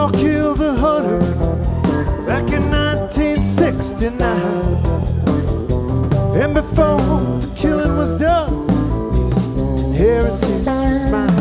Shaw killed the hunter back in 1969. And before the killing was done, his inheritance was mine.